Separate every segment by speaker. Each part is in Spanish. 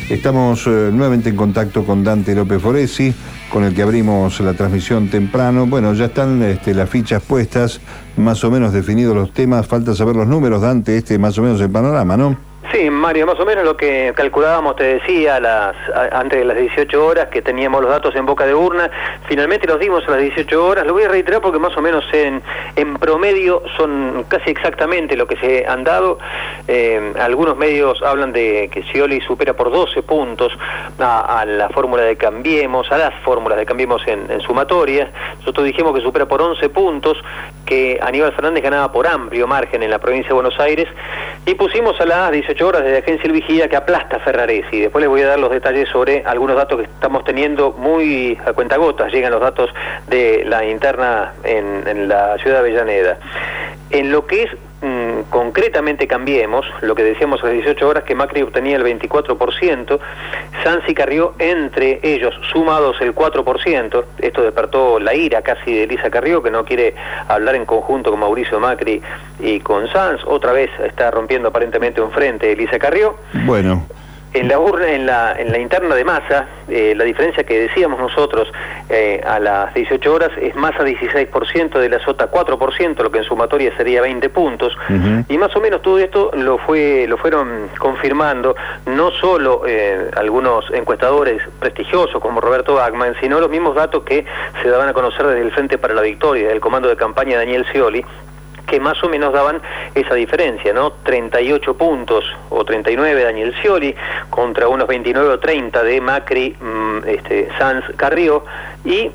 Speaker 1: Estamos nuevamente en contacto con Dante López Foresi, con el que abrimos la transmisión temprano. Bueno, ya están las fichas puestas, más o menos definidos los temas. Falta saber los números, Dante, más o menos el panorama, ¿no?
Speaker 2: Sí, Mario, más o menos lo que calculábamos, te decía, antes de las 18 horas, que teníamos los datos en boca de urna. Finalmente los dimos a las 18 horas. Lo voy a reiterar porque más o menos en promedio son casi exactamente lo que se han dado. Algunos medios hablan de que Scioli supera por 12 puntos a la fórmula de Cambiemos, a las fórmulas de Cambiemos en sumatoria. Nosotros dijimos que supera por 11 puntos, que Aníbal Fernández ganaba por amplio margen en la provincia de Buenos Aires, y pusimos a las 18 horas de Agencia El Vigía que aplasta a Ferraresi. Después les voy a dar los detalles sobre algunos datos que estamos teniendo muy a cuentagotas. Llegan los datos de la interna en la ciudad de Avellaneda. En lo que es concretamente Cambiemos, lo que decíamos a las 18 horas, que Macri obtenía el 24%, Sanz y Carrió entre ellos sumados el 4%. Esto despertó la ira casi de Elisa Carrió, que no quiere hablar en conjunto con Mauricio Macri y con Sanz. Otra vez está rompiendo aparentemente un frente Elisa Carrió.
Speaker 1: Bueno.
Speaker 2: En la urna, en la interna de Massa, la diferencia que decíamos nosotros a las 18 horas es Massa 16%, de la Sota 4%, lo que en sumatoria sería 20 puntos. Y más o menos todo esto lo fueron confirmando no solo algunos encuestadores prestigiosos como Roberto Bachmann, sino los mismos datos que se daban a conocer desde el Frente para la Victoria, del comando de campaña de Daniel Scioli, que más o menos daban esa diferencia, ¿no? 38 puntos o 39 Daniel Scioli contra unos 29 o 30 de Macri, Sanz, Carrió, y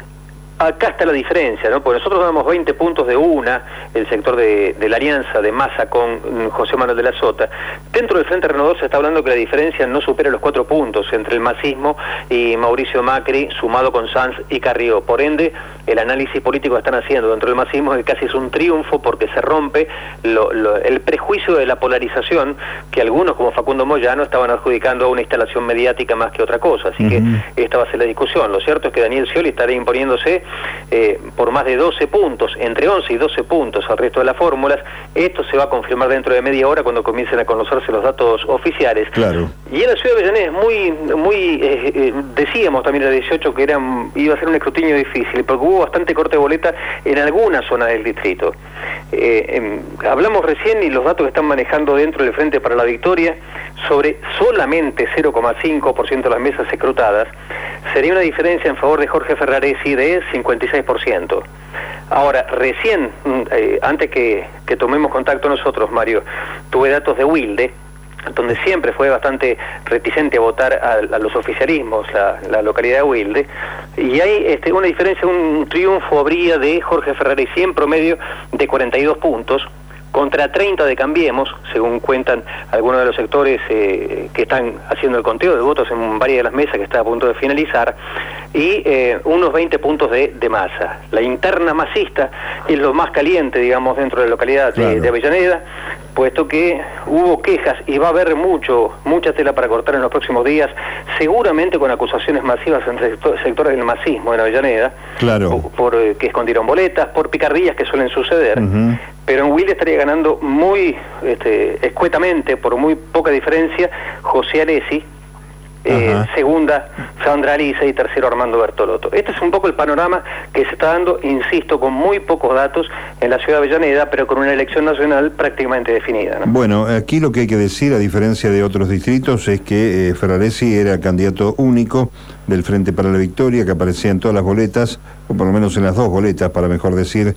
Speaker 2: acá está la diferencia, ¿no? Porque nosotros damos 20 puntos de el sector de la alianza de Massa con José Manuel de la Sota. Dentro del Frente Renovador se está hablando que la diferencia no supera los 4 puntos entre el masismo y Mauricio Macri, sumado con Sanz y Carrió. Por ende, el análisis político que están haciendo dentro del masismo es que casi es un triunfo, porque se rompe el prejuicio de la polarización que algunos, como Facundo Moyano, estaban adjudicando a una instalación mediática más que otra cosa. Así que esta va a ser la discusión. Lo cierto es que Daniel Scioli estará imponiéndose por más de 12 puntos, entre 11 y 12 puntos al resto de las fórmulas. Esto se va a confirmar dentro de media hora cuando comiencen a conocerse los datos oficiales. Claro. Y en la ciudad de Avellaneda decíamos también a las 18 que iba a ser un escrutinio difícil, porque hubo bastante corte de boleta en alguna zona del distrito. Hablamos recién, y los datos que están manejando dentro del Frente para la Victoria, sobre solamente 0,5% de las mesas escrutadas, sería una diferencia en favor de Jorge Ferraresi de 56%. Ahora, recién, antes que tomemos contacto nosotros, Mario, tuve datos de Wilde, donde siempre fue bastante reticente a votar a los oficialismos, la localidad de Wilde, y hay una diferencia, un triunfo habría de Jorge Ferraresi en promedio de 42 puntos, contra 30 de Cambiemos, según cuentan algunos de los sectores que están haciendo el conteo de votos en varias de las mesas que está a punto de finalizar, y unos 20 puntos de Massa. La interna masista es lo más caliente, digamos, dentro de la localidad de Avellaneda, puesto que hubo quejas y va a haber mucha tela para cortar en los próximos días, seguramente con acusaciones masivas entre sectores del masismo en Avellaneda, por que escondieron boletas, por picardías que suelen suceder. Pero en Wilde estaría ganando muy escuetamente, por muy poca diferencia, José Alessi, segunda Sandra Aliza y tercero Armando Bertolotto. Este es un poco el panorama que se está dando, insisto, con muy pocos datos en la ciudad de Avellaneda, pero con una elección nacional prácticamente definida, ¿no? Bueno,
Speaker 1: aquí lo que hay que decir, a diferencia de otros distritos, es que Ferraresi era candidato único del Frente para la Victoria, que aparecía en todas las boletas, o por lo menos en las dos boletas, para mejor decir,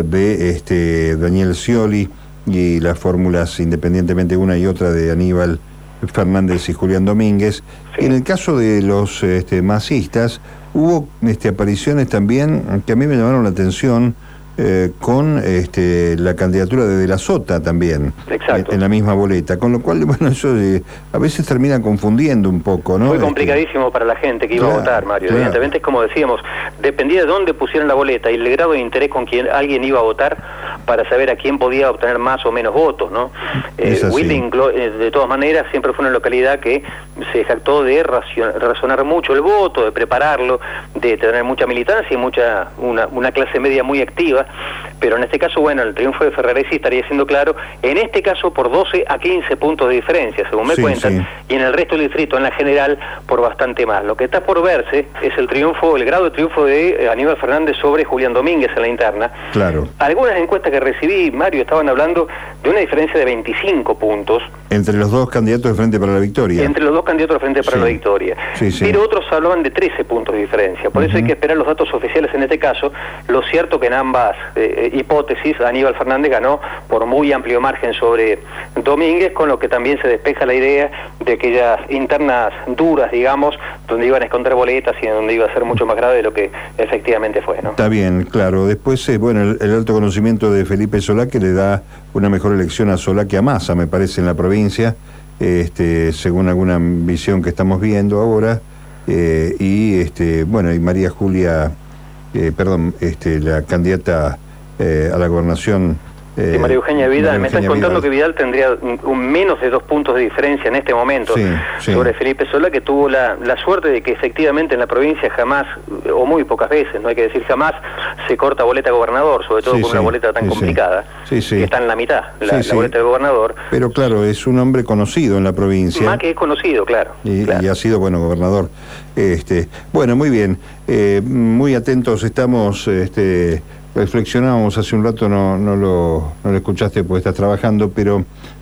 Speaker 1: de Daniel Scioli, y las fórmulas independientemente una y otra de Aníbal Fernández y Julián Domínguez. Y en el caso de los masistas, hubo apariciones también que a mí me llamaron la atención, con la candidatura de la Sota también, en la misma boleta, con lo cual, bueno, eso a veces termina confundiendo un poco, ¿no?
Speaker 2: Fue complicadísimo para la gente que iba a votar, Mario. Evidentemente, es como decíamos, dependía de dónde pusieran la boleta y el grado de interés con quien alguien iba a votar, para saber a quién podía obtener más o menos votos, ¿no? Wheeling, de todas maneras, siempre fue una localidad que se jactó de razonar mucho el voto, de prepararlo, de tener mucha militancia y una clase media muy activa, pero en este caso, bueno, el triunfo de Ferraresi estaría siendo claro, en este caso por 12 a 15 puntos de diferencia, según me cuentan, y en el resto del distrito, en la general, por bastante más. Lo que está por verse es el grado de triunfo de Aníbal Fernández sobre Julián Domínguez en la interna.
Speaker 1: Claro.
Speaker 2: Algunas encuestas que recibí, Mario, estaban hablando de una diferencia de 25 puntos.
Speaker 1: Entre los dos candidatos de Frente para la Victoria.
Speaker 2: Entre los dos candidatos de Frente para la Victoria. Pero otros hablaban de 13 puntos de diferencia. Por eso hay que esperar los datos oficiales en este caso. Lo cierto que en ambas hipótesis Aníbal Fernández ganó por muy amplio margen sobre Domínguez, con lo que también se despeja la idea de aquellas internas duras, digamos, donde iban a esconder boletas y donde iba a ser mucho más grave de lo que efectivamente fue, ¿no?
Speaker 1: Está bien, claro. Después, bueno, el alto conocimiento de Felipe Solá, que le da una mejor elección a Solá que a Massa, me parece, en la provincia, según alguna visión que estamos viendo ahora, bueno, y María Julia, la candidata a la gobernación.
Speaker 2: María Eugenia Vidal, me estás contando que Vidal tendría menos de 2 puntos de diferencia en este momento sobre Felipe Solá, que tuvo la suerte de que efectivamente en la provincia jamás, o muy pocas veces, no hay que decir jamás, se corta boleta gobernador, sobre todo con una boleta tan complicada, que está en la mitad, la boleta de gobernador.
Speaker 1: Pero claro, es un hombre conocido en la provincia.
Speaker 2: Más que es conocido, claro.
Speaker 1: Y ha sido, bueno, gobernador. Bueno, muy bien, muy atentos estamos, reflexionábamos hace un rato, no lo escuchaste porque estás trabajando, pero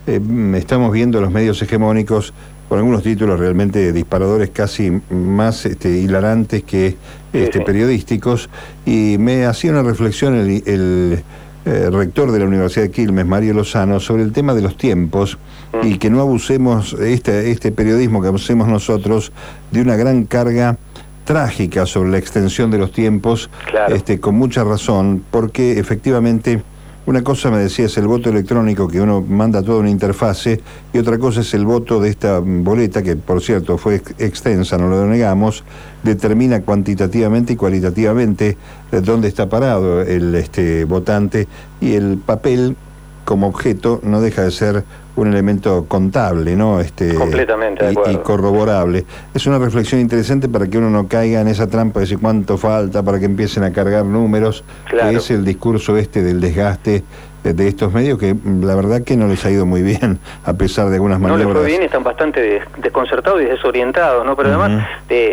Speaker 1: estamos viendo los medios hegemónicos con algunos títulos realmente disparadores, casi más hilarantes que periodísticos, y me hacía una reflexión el rector de la Universidad de Quilmes, Mario Lozano, sobre el tema de los tiempos, y que no abusemos, este periodismo que abusemos nosotros, de una gran carga trágica sobre la extensión de los tiempos, con mucha razón, porque efectivamente una cosa, me decía, es el voto electrónico, que uno manda toda una interfase, y otra cosa es el voto de esta boleta, que por cierto fue extensa, no lo negamos, determina cuantitativamente y cualitativamente dónde está parado el votante, y el papel como objeto no deja de ser un elemento contable, ¿no?
Speaker 2: Completamente de acuerdo.
Speaker 1: Y corroborable. Es una reflexión interesante para que uno no caiga en esa trampa de decir cuánto falta para que empiecen a cargar números, que es el discurso del desgaste de estos medios, que la verdad que no les ha ido muy bien, a pesar de algunas maniobras.
Speaker 2: No les fue bien, están bastante desconcertados y desorientados, ¿no? Pero además,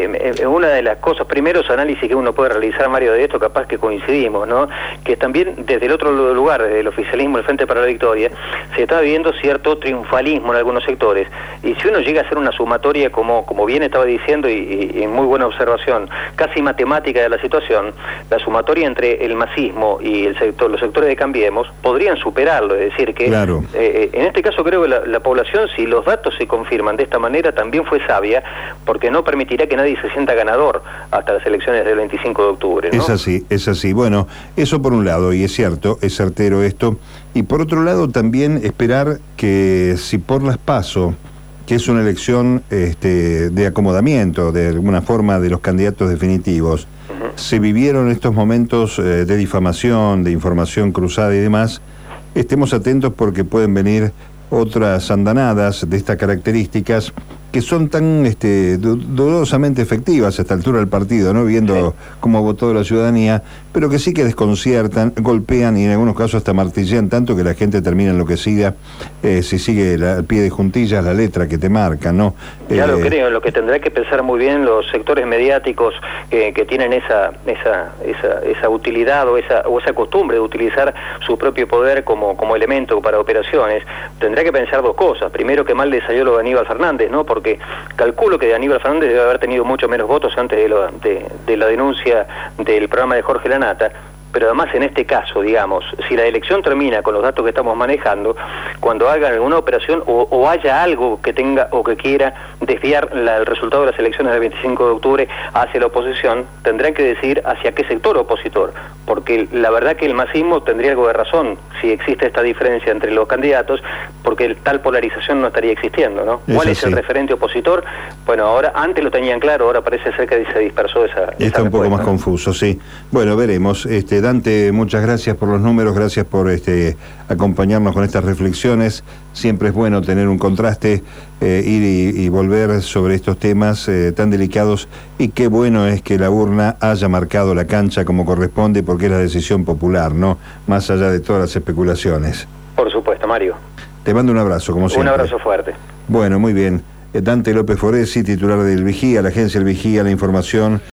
Speaker 2: una de las cosas, primeros análisis que uno puede realizar, Mario, de esto, capaz que coincidimos, ¿no? Que también desde el otro lugar, desde el oficialismo, el Frente para la Victoria, se está viviendo cierto triunfalismo en algunos sectores, y si uno llega a hacer una sumatoria, como bien estaba diciendo, y muy buena observación, casi matemática de la situación, la sumatoria entre el masismo y los sectores de Cambiemos, podrían superarlo, es decir, que en este caso creo que la población, si los datos se confirman de esta manera, también fue sabia, porque no permitirá que nadie se sienta ganador hasta las elecciones del 25 de octubre, ¿no?
Speaker 1: Es así. Bueno, eso por un lado, y es cierto, es certero esto, y por otro lado también esperar que si por las PASO, que es una elección de acomodamiento, de alguna forma, de los candidatos definitivos, se vivieron estos momentos de difamación, de información cruzada y demás, estemos atentos porque pueden venir otras andanadas de estas características que son tan dudosamente efectivas a esta altura del partido, ¿no? Viendo cómo votó la ciudadanía, pero que sí que desconciertan, golpean y en algunos casos hasta martillean tanto que la gente termina enloquecida si sigue al pie de juntillas la letra que te marcan, ¿no?
Speaker 2: Ya lo creo, lo que tendrá que pensar muy bien los sectores mediáticos que tienen esa utilidad o esa costumbre de utilizar su propio poder como elemento para operaciones, tendrá que pensar dos cosas. Primero, que mal le salió lo de Aníbal Fernández, ¿no? Porque calculo que Aníbal Fernández debe haber tenido mucho menos votos antes de la denuncia del programa de Jorge Lanata, pero además en este caso, digamos, si la elección termina con los datos que estamos manejando, cuando hagan alguna operación o haya algo que tenga o que quiera desviar el resultado de las elecciones del 25 de octubre hacia la oposición, tendrán que decidir hacia qué sector opositor, porque la verdad que el masismo tendría algo de razón. si existe esta diferencia entre los candidatos, porque tal polarización no estaría existiendo, ¿no? ¿Cuál es el referente opositor? Bueno, ahora, antes lo tenían claro, ahora parece ser que se dispersó esa
Speaker 1: Está un poco más confuso, sí. Bueno, veremos. Dante, muchas gracias por los números, gracias por acompañarnos con estas reflexiones. Siempre es bueno tener un contraste, ir y volver sobre estos temas tan delicados, y qué bueno es que la urna haya marcado la cancha como corresponde, porque es la decisión popular, ¿no? Más allá de todas las especulaciones.
Speaker 2: Por supuesto, Mario.
Speaker 1: Te mando un abrazo, como siempre.
Speaker 2: Un abrazo fuerte.
Speaker 1: Bueno, muy bien. Dante López Foresi, titular del Vigía, la agencia El Vigía, la información.